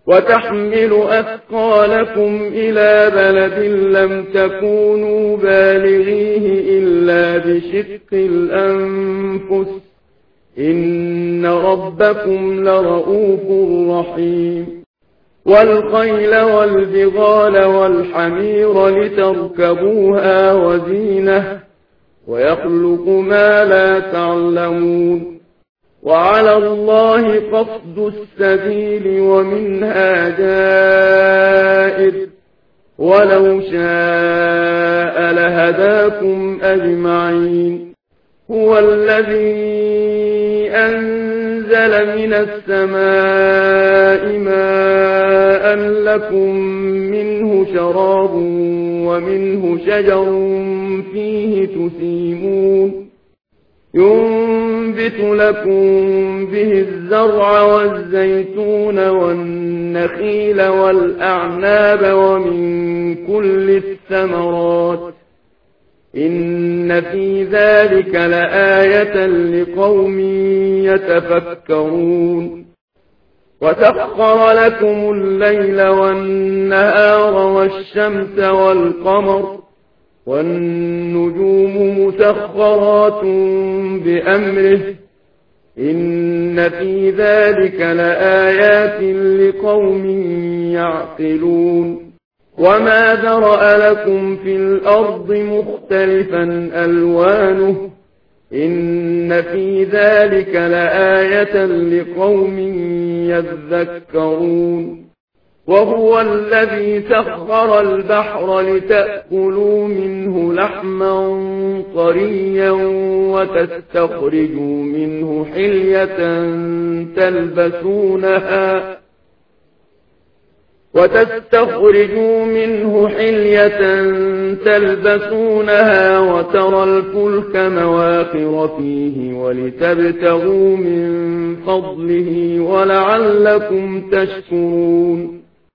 وتحمل أثقالكم إلى بلد لم تكونوا بالغيه إلا بشق الأنفس إن ربكم لرؤوف رحيم والخيل والبغال والحمير لتركبوها وزينة ويخلق ما لا تعلمون وعلى الله قصد السبيل ومنها جائر ولو شاء لهداكم أجمعين هو الذي أنزل من السماء ماء لكم منه شراب ومنه شجر فيه تسيمون ينبت لكم به الزرع والزيتون والنخيل والأعناب ومن كل الثمرات إن في ذلك لآية لقوم يتفكرون وسخر لكم الليل والنهار والشمس والقمر والنجوم مسخرات بأمره إن في ذلك لآيات لقوم يعقلون وما ذرأ لكم في الأرض مختلفا ألوانه إن في ذلك لآية لقوم يذكرون وهو الذي سخر البحر لتأكلوا منه لحما طريا وتستخرجوا منه حلية تلبسونها وترى الفلك مواخر فيه ولتبتغوا من فضله ولعلكم تشكرون